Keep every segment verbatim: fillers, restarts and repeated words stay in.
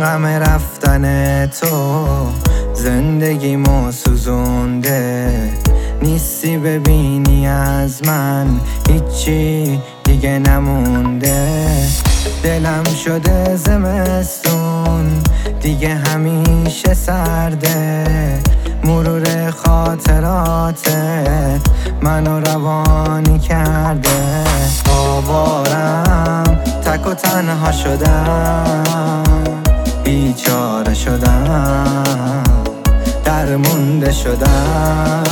غم رفتن تو زندگیمو سوزونده. نیستی ببینی از من هیچی دیگه نمونده. دلم شده زمستون دیگه همیشه سرده. مرور خاطراتت منو روانی کرده. آوارم تک و تنها شدم، بیچاره شدم، درمونده شدم.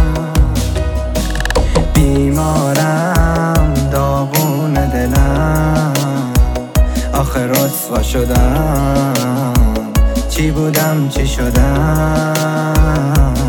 بیمارم داغون دلم، آخه رسوا شدم. چی بودم چی شدم.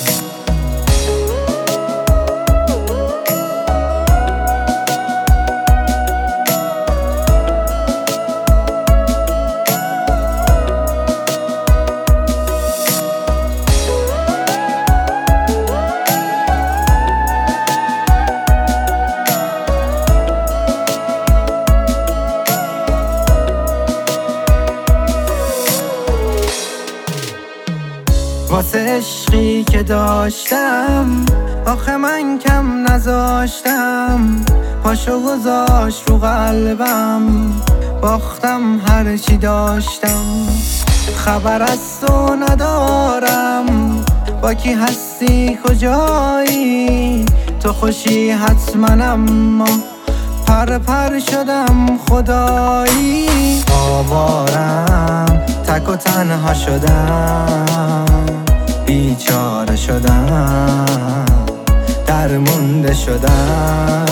واسه عشقی که داشتم آخه من کم نذاشتم. پاشو گذاشت رو قلبم، باختم هر چی داشتم. خبر از تو ندارم، با کی هستی کجایی؟ تو خوشی حتما اما پر پر شدم خدایی. آوارم تک و تنها شدم، بیچاره شدم، درمونده شدم.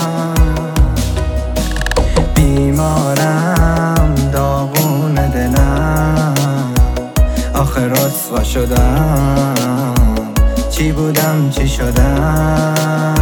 بیمارم داغون دلم، آخه رسوا شدم. چی بودم چی شدم.